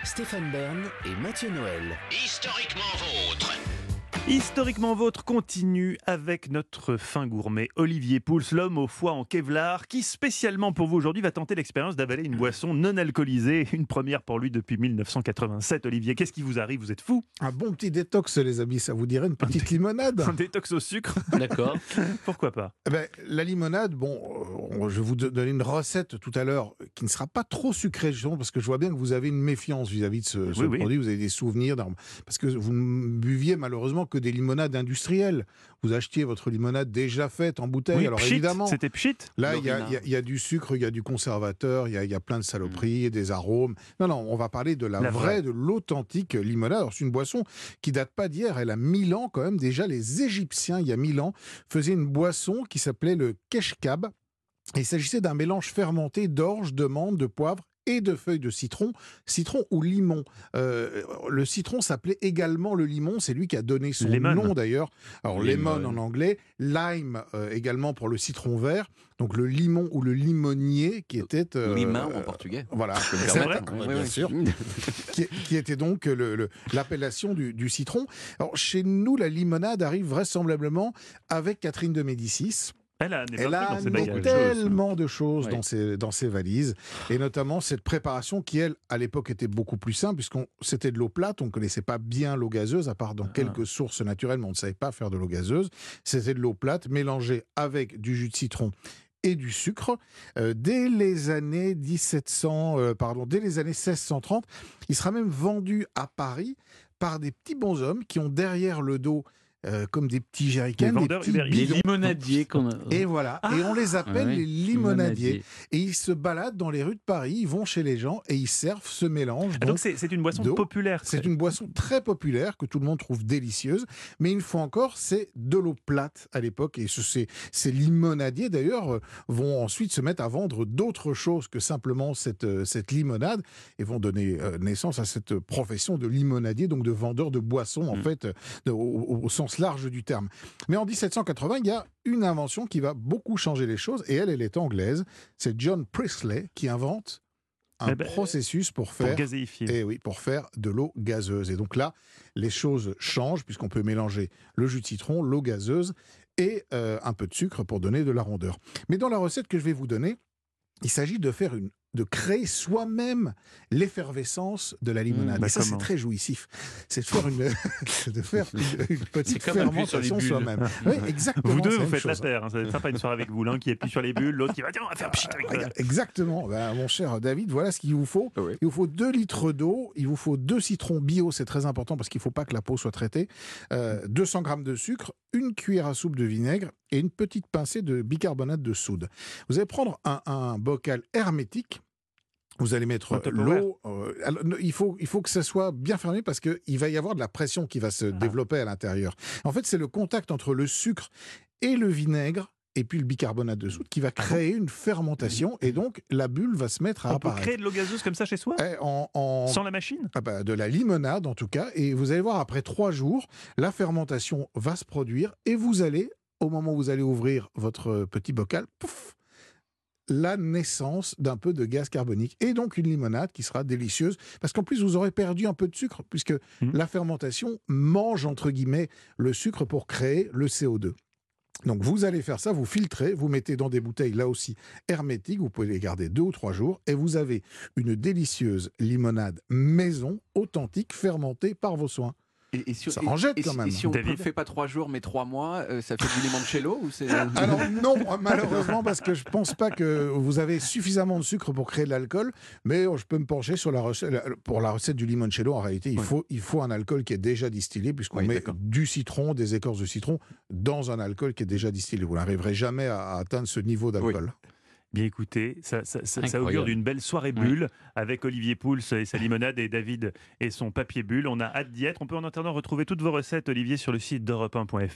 Stéphane Bern et Mathieu Noël. Historiquement vôtre. Historiquement Vôtre continue avec notre fin gourmet Olivier Pouls, l'homme au foie en Kevlar, qui spécialement pour vous aujourd'hui va tenter l'expérience d'avaler une boisson non alcoolisée. Une première pour lui depuis 1987. Olivier, qu'est-ce qui vous arrive? Vous êtes fou? Un bon petit détox, les amis, ça vous dirait une petite limonade? Un détox au sucre? D'accord. Pourquoi pas? La limonade, je vais vous donner une recette tout à l'heure qui ne sera pas trop sucrée, justement, parce que je vois bien que vous avez une méfiance vis-à-vis de ce Oui. produit, vous avez des souvenirs, parce que vous ne buviez malheureusement que des limonades industrielles. Vous achetiez votre limonade déjà faite en bouteille, Oui, alors pchit, évidemment... c'était pchit. Là, il y a du sucre, il y a du conservateur, il y a plein de saloperies, des arômes. Non, on va parler de la vraie, de l'authentique limonade. Alors, c'est une boisson qui date pas d'hier, elle a 1000 ans quand même. Déjà, les Égyptiens, il y a 1000 ans, faisaient une boisson qui s'appelait le keshkab. Et il s'agissait d'un mélange fermenté d'orge, de menthe, de poivre et de feuilles de citron ou limon. Le citron s'appelait également le limon, c'est lui qui a donné son nom d'ailleurs. Alors lemon en anglais, lime également pour le citron vert, donc le limon ou le limonier qui était... Limon en portugais. Voilà, c'est vrai, bien sûr. qui était donc l'appellation du citron. Alors chez nous, la limonade arrive vraisemblablement avec Catherine de Médicis. Elle a amené tellement de choses dans ses valises, et notamment cette préparation qui, elle, à l'époque, était beaucoup plus simple, puisqu'on c'était de l'eau plate, on ne connaissait pas bien l'eau gazeuse, à part dans quelques sources naturelles, mais on ne savait pas faire de l'eau gazeuse. C'était de l'eau plate mélangée avec du jus de citron et du sucre. Dès les années 1630, il sera même vendu à Paris par des petits bonshommes qui ont derrière le dos comme des petits jerrycans, les limonadiers. Et voilà, et on les appelle les limonadiers. Et ils se baladent dans les rues de Paris, ils vont chez les gens et ils servent ce mélange. Donc c'est une boisson populaire. C'est une boisson très populaire que tout le monde trouve délicieuse. Mais une fois encore, c'est de l'eau plate à l'époque. Et ces limonadiers, d'ailleurs, vont ensuite se mettre à vendre d'autres choses que simplement cette limonade, et vont donner naissance à cette profession de limonadier, donc de vendeur de boissons, en fait, au sens large du terme. Mais en 1780, il y a une invention qui va beaucoup changer les choses, et elle est anglaise. C'est John Priestley qui invente un processus pour gazéifier. Pour faire de l'eau gazeuse. Et donc là, les choses changent, puisqu'on peut mélanger le jus de citron, l'eau gazeuse et un peu de sucre pour donner de la rondeur. Mais dans la recette que je vais vous donner, il s'agit de créer soi-même l'effervescence de la limonade. Et ça, c'est très jouissif. C'est de faire une petite fermentation soi-même. Oui, exactement. Vous deux, vous faites la paire. Ça va être sympa une soirée avec vous. L'un qui appuie sur les bulles, l'autre qui va dire on va faire pchit avec ça. Exactement. Mon cher David, voilà ce qu'il vous faut. Oui. Il vous faut 2 litres d'eau, il vous faut 2 citrons bio, c'est très important parce qu'il ne faut pas que la peau soit traitée, 200 grammes de sucre, 1 cuillère à soupe de vinaigre et une petite pincée de bicarbonate de soude. Vous allez prendre un bocal hermétique. Vous allez mettre l'eau. Il faut que ça soit bien fermé parce qu'il va y avoir de la pression qui va se développer à l'intérieur. En fait, c'est le contact entre le sucre et le vinaigre et puis le bicarbonate de soude qui va créer une fermentation, et donc la bulle va se mettre à apparaître. On peut créer de l'eau gazeuse comme ça chez soi sans la machine? De la limonade en tout cas. Et vous allez voir, après 3 jours, la fermentation va se produire et vous allez, au moment où vous allez ouvrir votre petit bocal, pouf, la naissance d'un peu de gaz carbonique, et donc une limonade qui sera délicieuse, parce qu'en plus vous aurez perdu un peu de sucre, puisque la fermentation mange entre guillemets le sucre pour créer le CO2. Donc vous allez faire ça, vous filtrez, vous mettez dans des bouteilles là aussi hermétiques, vous pouvez les garder 2 ou 3 jours, et vous avez une délicieuse limonade maison, authentique, fermentée par vos soins. Ça en jette quand même. Et si on ne fait pas 3 jours mais 3 mois, ça fait du limoncello ou c'est... Alors non, malheureusement, parce que je ne pense pas que vous avez suffisamment de sucre pour créer de l'alcool, mais je peux me pencher sur pour la recette du limoncello. En réalité, il faut un alcool qui est déjà distillé, puisqu'on met du citron, des écorces de citron, dans un alcool qui est déjà distillé. Vous n'arriverez jamais à atteindre ce niveau d'alcool. Bien écoutez, ça augure d'une belle soirée bulle avec Olivier Pouls et sa limonade et David et son papier bulle. On a hâte d'y être. On peut en attendant retrouver toutes vos recettes, Olivier, sur le site d'Europe 1.fr.